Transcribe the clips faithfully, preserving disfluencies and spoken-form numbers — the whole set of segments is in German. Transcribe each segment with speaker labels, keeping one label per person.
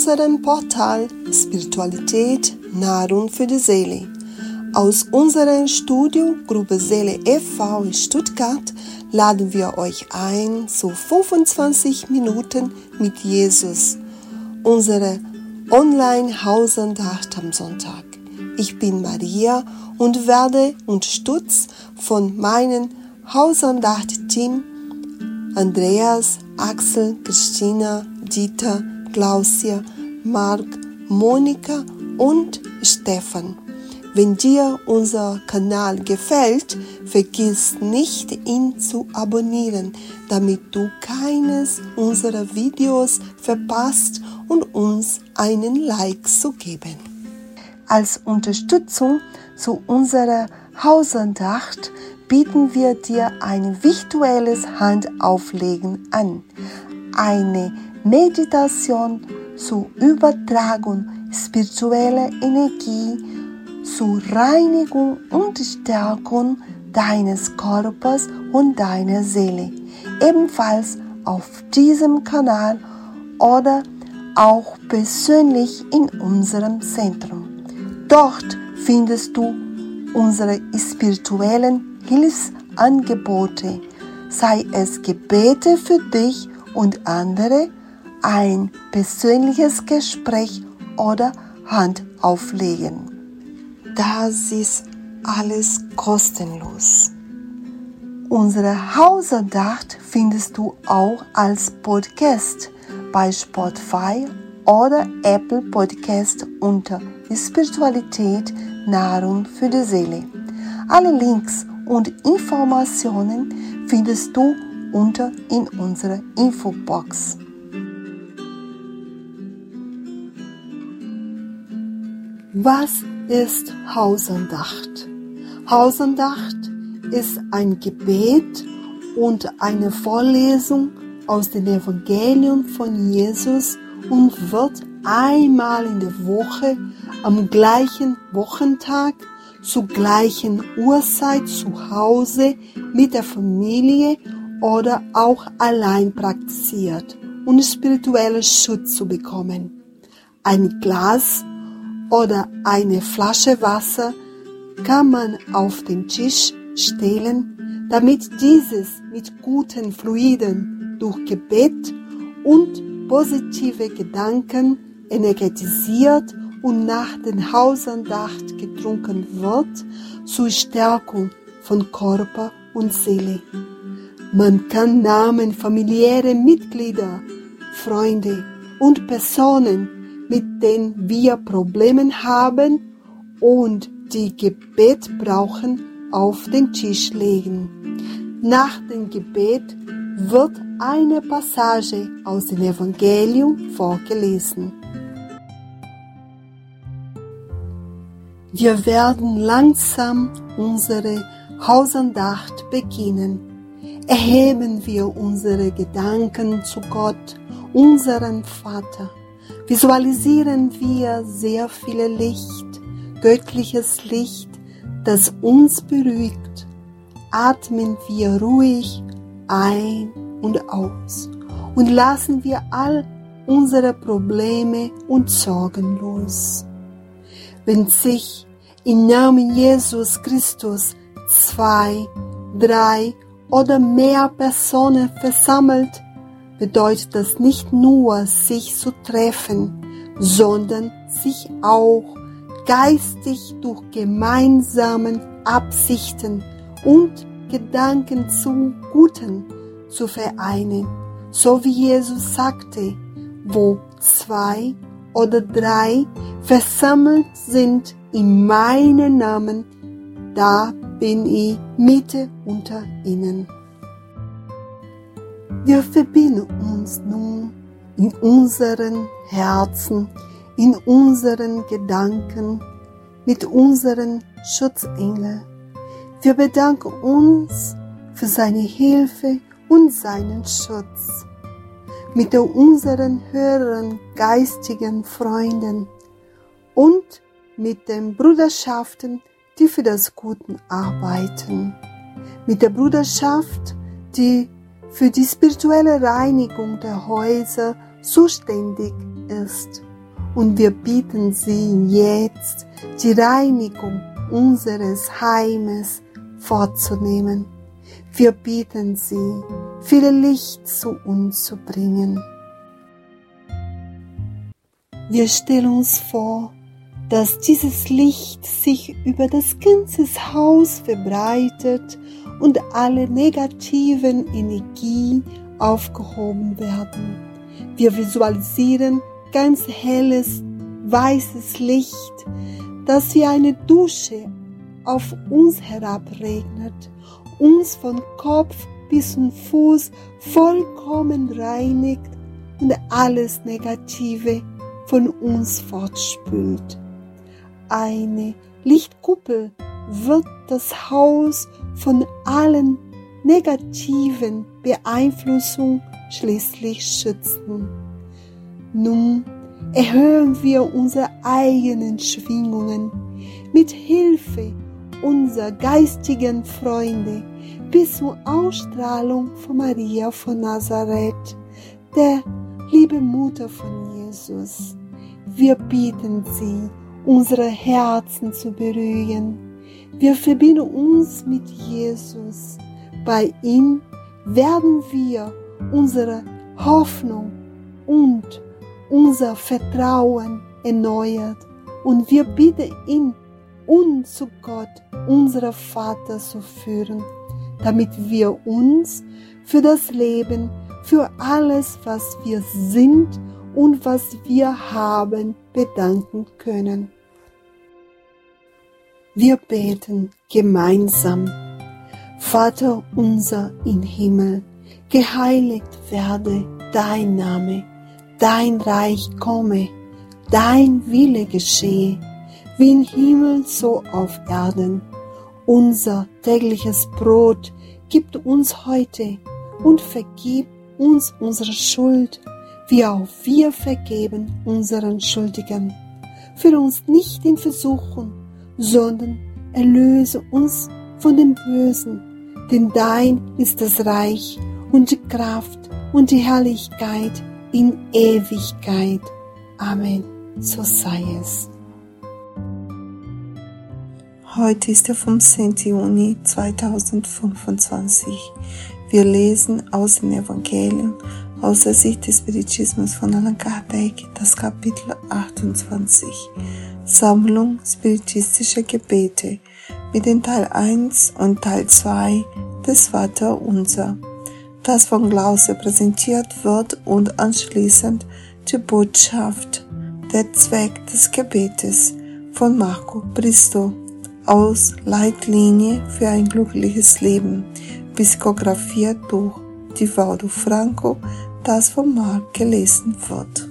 Speaker 1: unserem Portal Spiritualität, Nahrung für die Seele. Aus unserer Studio Gruppe Seele e V in Stuttgart laden wir euch ein zu fünfundzwanzig Minuten mit Jesus, unsere Online-Hausandacht am Sonntag. Ich bin Maria und werde unterstützt von meinem Hausandacht-Team Andreas, Axel, Christina, Dieter, Klausia, Marc, Monika und Stefan. Wenn dir unser Kanal gefällt, vergiss nicht, ihn zu abonnieren, damit du keines unserer Videos verpasst und uns einen Like zu geben. Als Unterstützung zu unserer Hausandacht bieten wir dir ein virtuelles Handauflegen an. Eine Meditation zur Übertragung spiritueller Energie, zur Reinigung und Stärkung deines Körpers und deiner Seele. Ebenfalls auf diesem Kanal oder auch persönlich in unserem Zentrum. Dort findest du unsere spirituellen Hilfsangebote, sei es Gebete für dich und andere, ein persönliches Gespräch oder Handauflegen. Das ist alles kostenlos. Unsere Hausandacht findest du auch als Podcast bei Spotify oder Apple Podcast unter Spiritualität, Nahrung für die Seele. Alle Links und Informationen findest du unter in unserer Infobox. Was ist Hausandacht? Hausandacht ist ein Gebet und eine Vorlesung aus dem Evangelium von Jesus und wird einmal in der Woche am gleichen Wochentag zur gleichen Uhrzeit zu Hause mit der Familie oder auch allein praktiziert, um spirituellen Schutz zu bekommen. Ein Glas oder eine Flasche Wasser kann man auf den Tisch stellen, damit dieses mit guten Fluiden durch Gebet und positive Gedanken energetisiert und nach der Hausandacht getrunken wird, zur Stärkung von Körper und Seele. Man kann Namen familiärer Mitglieder, Freunde und Personen, mit denen wir Probleme haben und die Gebet brauchen, auf den Tisch legen. Nach dem Gebet wird eine Passage aus dem Evangelium vorgelesen. Wir werden langsam unsere Hausandacht beginnen. Erheben wir unsere Gedanken zu Gott, unserem Vater. Visualisieren wir sehr viel Licht, göttliches Licht, das uns beruhigt. Atmen wir ruhig ein und aus und lassen wir all unsere Probleme und Sorgen los. Wenn sich im Namen Jesus Christus zwei, drei oder mehr Personen versammelt, bedeutet das nicht nur, sich zu treffen, sondern sich auch geistig durch gemeinsame Absichten und Gedanken zum Guten zu vereinen. So wie Jesus sagte, wo zwei oder drei versammelt sind in meinem Namen, da bin ich Mitte unter ihnen. Wir verbinden uns nun in unseren Herzen, in unseren Gedanken mit unseren Schutzengeln. Wir bedanken uns für seine Hilfe und seinen Schutz. Mit unseren höheren geistigen Freunden und mit den Bruderschaften, die für das Gute arbeiten. Mit der Bruderschaft, die für die spirituelle Reinigung der Häuser zuständig ist. und wir bitten Sie jetzt, die Reinigung unseres Heimes vorzunehmen. Wir bitten Sie, viel Licht zu uns zu bringen. Wir stellen uns vor, dass dieses Licht sich über das ganze Haus verbreitet und alle negativen Energien aufgehoben werden. Wir visualisieren ganz helles, weißes Licht, das wie eine Dusche auf uns herabregnet, uns von Kopf bis zum Fuß vollkommen reinigt und alles Negative von uns fortspült. Eine Lichtkuppel wird das Haus von allen negativen Beeinflussungen schließlich schützen. Nun erhöhen wir unsere eigenen Schwingungen mit Hilfe unserer geistigen Freunde bis zur Ausstrahlung von Maria von Nazareth, der liebe Mutter von Jesus. Wir bitten Sie, unsere Herzen zu beruhigen. Wir verbinden uns mit Jesus. Bei ihm werden wir unsere Hoffnung und unser Vertrauen erneuert und wir bitten ihn, uns zu Gott, unserem Vater, zu führen, damit wir uns für das Leben, für alles, was wir sind und was wir haben, bedanken können. Wir beten gemeinsam. Vater unser im Himmel, geheiligt werde dein Name, dein Reich komme, dein Wille geschehe, wie im Himmel so auf Erden. Unser tägliches Brot gib uns heute und vergib uns unsere Schuld, wie auch wir vergeben unseren Schuldigen. Führe uns nicht in Versuchung, sondern erlöse uns von dem Bösen, denn dein ist das Reich und die Kraft und die Herrlichkeit in Ewigkeit. Amen. So sei es. Heute ist der fünfzehnten Juni zweitausendfünfundzwanzig. Wir lesen aus dem Evangelium aus der Sicht des Spiritismus von Allan Kardec, das Kapitel achtundzwanzig, Sammlung spiritistischer Gebete, mit dem Teil eins und Teil zwei des Vaterunser, das von Glauser präsentiert wird und anschließend die Botschaft, der Zweck des Gebetes von Marco Bristow aus Leitlinie für ein glückliches Leben, psichografiert durch Divaldo Franco, das von Marc gelesen wird.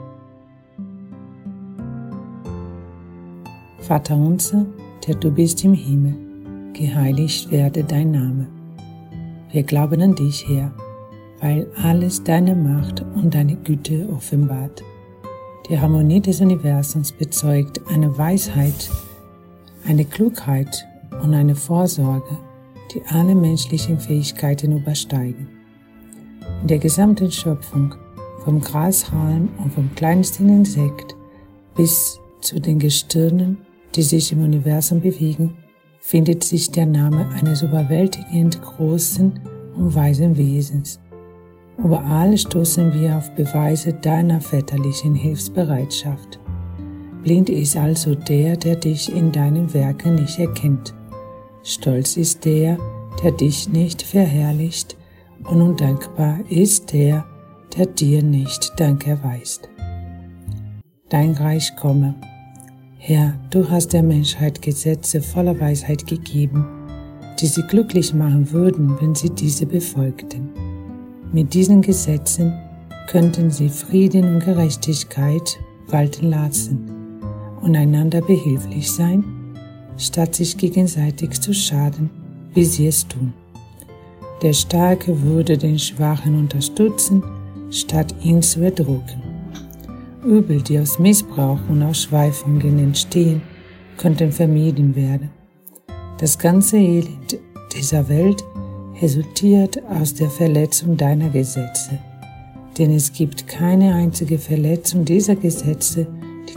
Speaker 2: Vater unser, der du bist im Himmel, geheiligt werde dein Name. Wir glauben an dich, Herr, weil alles deine Macht und deine Güte offenbart. Die Harmonie des Universums bezeugt eine Weisheit, eine Klugheit und eine Vorsorge, die alle menschlichen Fähigkeiten übersteigen. In der gesamten Schöpfung, vom Grashalm und vom kleinsten Insekt bis zu den Gestirnen, die sich im Universum bewegen, findet sich der Name eines überwältigend großen und weisen Wesens. Überall stoßen wir auf Beweise deiner väterlichen Hilfsbereitschaft. Blind ist also der, der dich in deinen Werken nicht erkennt. Stolz ist der, der dich nicht verherrlicht, und undankbar ist der, der dir nicht Dank erweist. Dein Reich komme. Herr, du hast der Menschheit Gesetze voller Weisheit gegeben, die sie glücklich machen würden, wenn sie diese befolgten. Mit diesen Gesetzen könnten sie Frieden und Gerechtigkeit walten lassen und einander behilflich sein, statt sich gegenseitig zu schaden, wie sie es tun. Der Starke würde den Schwachen unterstützen, statt ihn zu erdrücken. Übel, die aus Missbrauch und Ausschweifungen entstehen, könnten vermieden werden. Das ganze Elend dieser Welt resultiert aus der Verletzung deiner Gesetze, denn es gibt keine einzige Verletzung dieser Gesetze,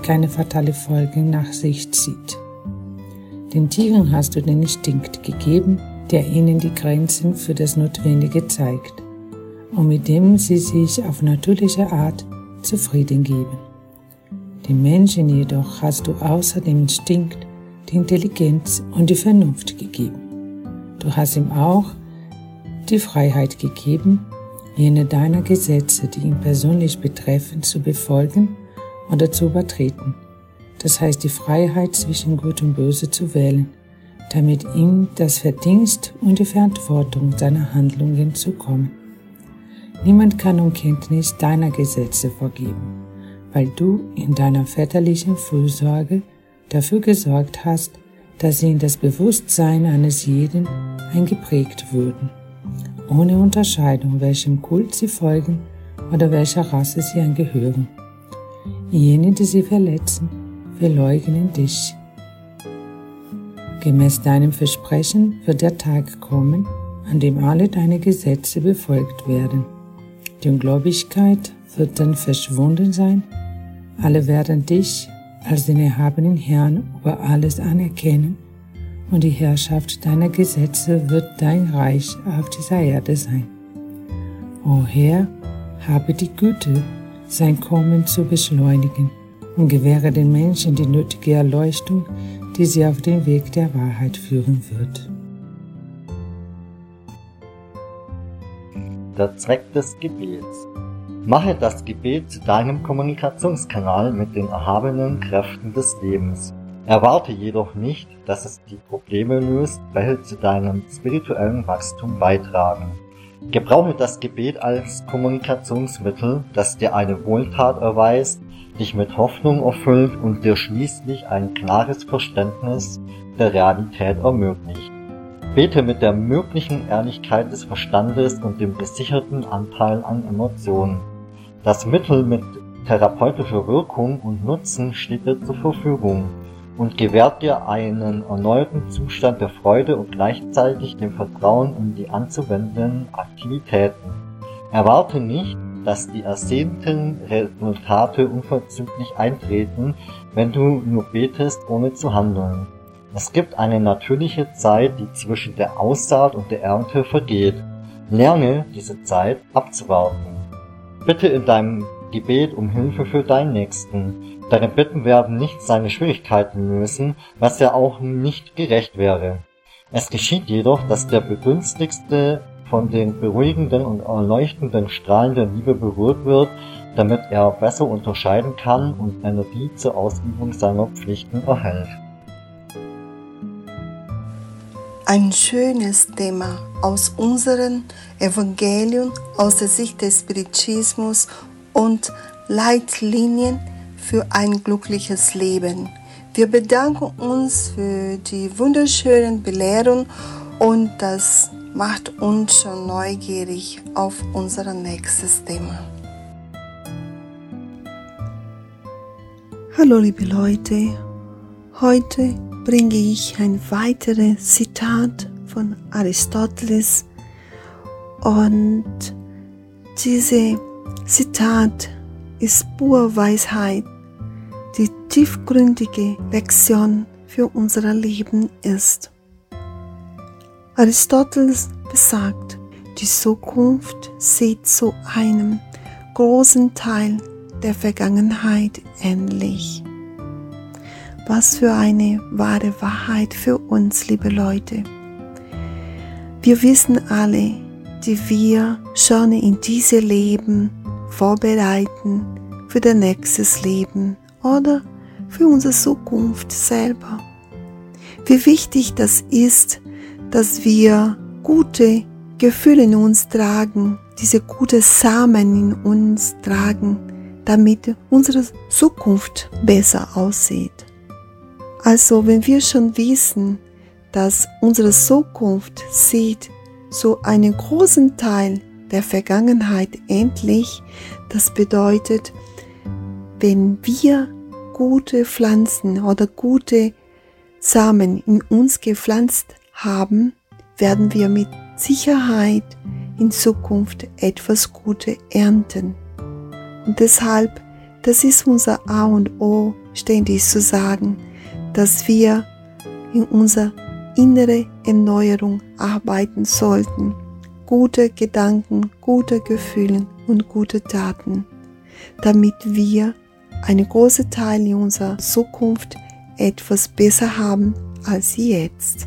Speaker 2: keine fatale Folgen nach sich zieht. Den Tieren hast du den Instinkt gegeben, der ihnen die Grenzen für das Notwendige zeigt und mit dem sie sich auf natürliche Art zufrieden geben. Den Menschen jedoch hast du außer dem Instinkt die Intelligenz und die Vernunft gegeben. Du hast ihm auch die Freiheit gegeben, jene deiner Gesetze, die ihn persönlich betreffen, zu befolgen oder zu übertreten. Das heißt, die Freiheit zwischen Gut und Böse zu wählen, damit ihm das Verdienst und die Verantwortung seiner Handlungen zukommen. Niemand kann um Kenntnis deiner Gesetze vergeben, weil du in deiner väterlichen Fürsorge dafür gesorgt hast, dass sie in das Bewusstsein eines jeden eingeprägt würden, ohne Unterscheidung, welchem Kult sie folgen oder welcher Rasse sie angehören. Jene, die sie verletzen, verleugnen dich. Gemäß deinem Versprechen wird der Tag kommen, an dem alle deine Gesetze befolgt werden. Die Ungläubigkeit wird dann verschwunden sein, alle werden dich als den erhabenen Herrn über alles anerkennen und die Herrschaft deiner Gesetze wird dein Reich auf dieser Erde sein. O Herr, habe die Güte, sein Kommen zu beschleunigen und gewähre den Menschen die nötige Erleuchtung, die sie auf den Weg der Wahrheit führen wird.
Speaker 3: Der Zweck des Gebets. Mache das Gebet zu deinem Kommunikationskanal mit den erhabenen Kräften des Lebens. Erwarte jedoch nicht, dass es die Probleme löst, welche zu deinem spirituellen Wachstum beitragen. Gebrauche das Gebet als Kommunikationsmittel, das dir eine Wohltat erweist, dich mit Hoffnung erfüllt und dir schließlich ein klares Verständnis der Realität ermöglicht. Bete mit der möglichen Ehrlichkeit des Verstandes und dem gesicherten Anteil an Emotionen. Das Mittel mit therapeutischer Wirkung und Nutzen steht dir zur Verfügung und gewährt dir einen erneuten Zustand der Freude und gleichzeitig dem Vertrauen in die anzuwendenden Aktivitäten. Erwarte nicht, dass die ersehnten Resultate unverzüglich eintreten, wenn du nur betest, ohne zu handeln. Es gibt eine natürliche Zeit, die zwischen der Aussaat und der Ernte vergeht. Lerne diese Zeit abzuwarten. Bitte in deinem Gebet um Hilfe für deinen Nächsten. Deine Bitten werden nicht seine Schwierigkeiten lösen, was ja auch nicht gerecht wäre. Es geschieht jedoch, dass der Begünstigte von den beruhigenden und erleuchtenden Strahlen der Liebe berührt wird, damit er besser unterscheiden kann und Energie zur Ausübung seiner Pflichten erhält.
Speaker 1: Ein schönes Thema aus unserem Evangelium, aus der Sicht des Spiritismus und Leitlinien für ein glückliches Leben. Wir bedanken uns für die wunderschönen Belehrungen und das macht uns schon neugierig auf unser nächstes Thema. Hallo liebe Leute, heute bringe ich ein weiteres Zitat von Aristoteles und dieses Zitat ist pure Weisheit, die tiefgründige Lektion für unser Leben ist. Aristoteles besagt, die Zukunft sieht zu einem großen Teil der Vergangenheit ähnlich. Was für eine wahre Wahrheit für uns, liebe Leute. Wir wissen alle, die wir schon in diesem Leben vorbereiten für das nächste Leben oder für unsere Zukunft selber. Wie wichtig das ist, dass wir gute Gefühle in uns tragen, diese gute Samen in uns tragen, damit unsere Zukunft besser aussieht. Also wenn wir schon wissen, dass unsere Zukunft sieht so einen großen Teil der Vergangenheit endlich, das bedeutet, wenn wir gute Pflanzen oder gute Samen in uns gepflanzt haben, werden wir mit Sicherheit in Zukunft etwas Gutes ernten. Und deshalb, das ist unser A und O, ständig zu sagen, dass wir in unserer innere Erneuerung arbeiten sollten. Gute Gedanken, gute Gefühle und gute Taten, damit wir einen großen Teil in unserer Zukunft etwas besser haben als jetzt.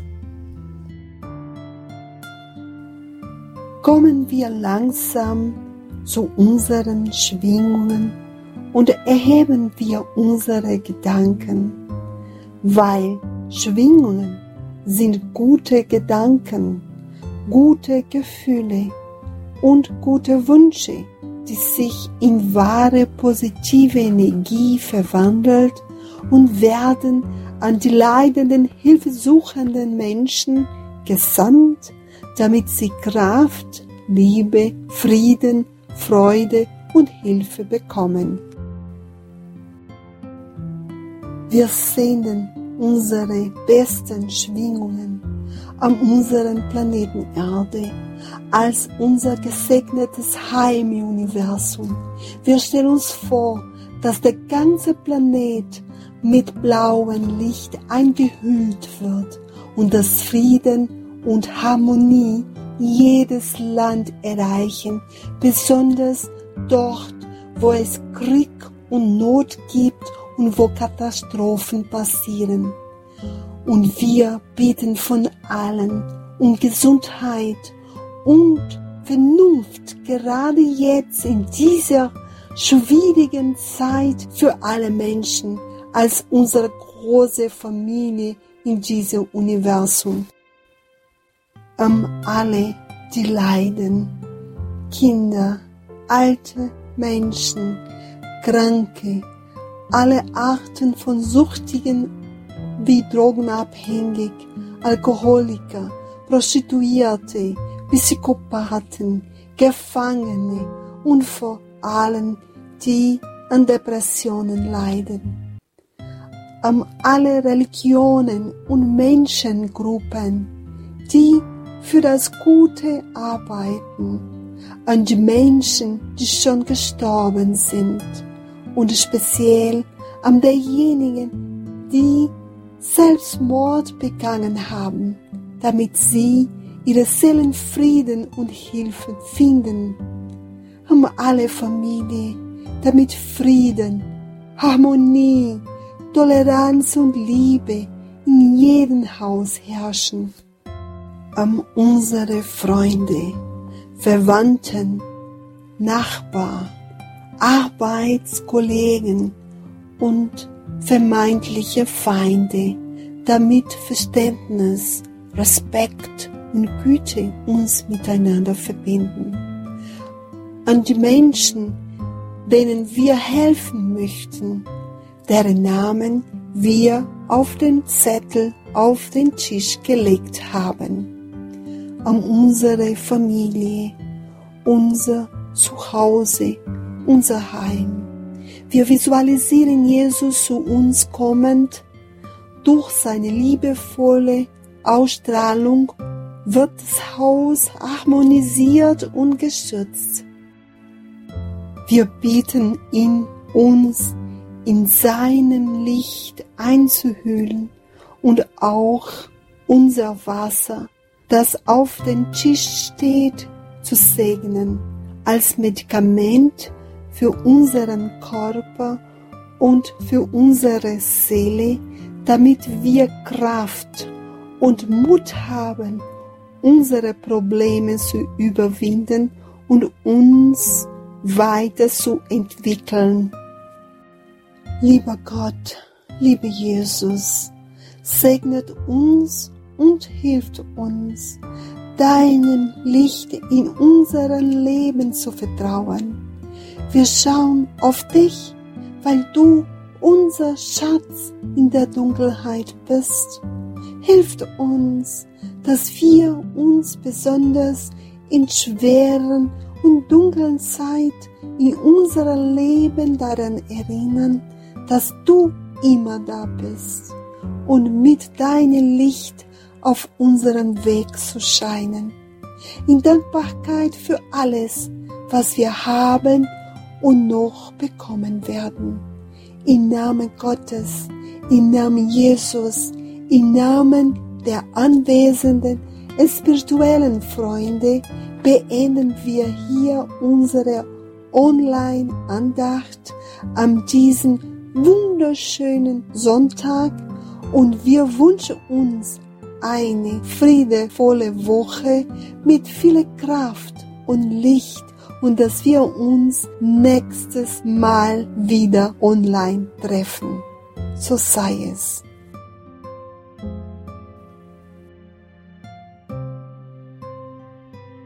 Speaker 1: Kommen wir langsam zu unseren Schwingungen und erheben wir unsere Gedanken, weil Schwingungen sind gute Gedanken, gute Gefühle und gute Wünsche, die sich in wahre positive Energie verwandelt und werden an die leidenden, hilfesuchenden Menschen gesandt, damit sie Kraft, Liebe, Frieden, Freude und Hilfe bekommen. Wir senden unsere besten Schwingungen an unseren Planeten Erde als unser gesegnetes Heim im Universum. Wir stellen uns vor, dass der ganze Planet mit blauem Licht eingehüllt wird und dass Frieden und Harmonie jedes Land erreichen, besonders dort, wo es Krieg und Not gibt und wo Katastrophen passieren. Und wir beten von allen um Gesundheit und Vernunft, gerade jetzt in dieser schwierigen Zeit für alle Menschen, als unsere große Familie in diesem Universum. Um alle, die leiden, Kinder, alte Menschen, Kranke, alle Arten von Süchtigen wie Drogenabhängig, Alkoholiker, Prostituierte, Psychopathen, Gefangene und vor allem die an Depressionen leiden. Um alle Religionen und Menschengruppen, die für das Gute arbeiten, an die Menschen, die schon gestorben sind und speziell an derjenigen, die Selbstmord begangen haben, damit sie ihre Seelenfrieden und Hilfe finden. Um alle Familien, damit Frieden, Harmonie, Toleranz und Liebe in jedem Haus herrschen. Um unsere Freunde, Verwandten, Nachbarn, Arbeitskollegen und vermeintliche Feinde, damit Verständnis, Respekt und Güte uns miteinander verbinden. An die Menschen, denen wir helfen möchten, deren Namen wir auf den Zettel auf den Tisch gelegt haben. An unsere Familie, unser Zuhause, unser Heim. Wir visualisieren Jesus zu uns kommend. Durch seine liebevolle Ausstrahlung wird das Haus harmonisiert und geschützt. Wir bitten ihn, uns in seinem Licht einzuhüllen und auch unser Wasser, das auf dem Tisch steht, zu segnen, als Medikament für unseren Körper und für unsere Seele, damit wir Kraft und Mut haben, unsere Probleme zu überwinden und uns weiterzuentwickeln. Lieber Gott, lieber Jesus, segnet uns und hilft uns, deinem Licht in unserem Leben zu vertrauen. Wir schauen auf dich, weil du unser Schatz in der Dunkelheit bist. Hilf uns, dass wir uns besonders in schweren und dunklen Zeit in unserem Leben daran erinnern, dass du immer da bist und mit deinem Licht auf unserem Weg zu scheinen. In Dankbarkeit für alles, was wir haben und noch bekommen werden. im Namen Gottes, im Namen Jesus, im Namen der anwesenden spirituellen Freunde beenden wir hier unsere Online-Andacht an diesem wunderschönen Sonntag und wir wünschen uns eine friedevolle Woche mit viel Kraft und Licht und dass wir uns nächstes Mal wieder online treffen. So sei es.